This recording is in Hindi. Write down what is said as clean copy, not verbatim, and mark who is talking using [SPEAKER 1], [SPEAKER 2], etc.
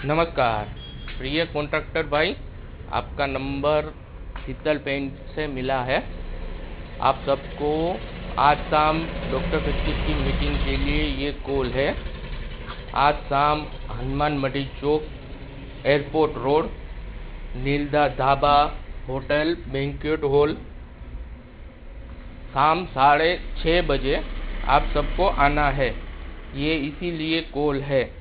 [SPEAKER 1] नमस्कार प्रिय कॉन्ट्रैक्टर भाई, आपका नंबर शीतल पेंट से मिला है। आप सबको आज शाम डॉक्टर कश्यप की मीटिंग के लिए ये कॉल है। आज शाम Hanuman Madhi Chowk, airport road, Neelda Dhaba hotel banquet hall, शाम 6:30 बजे आप सबको आना है। ये इसीलिए कॉल है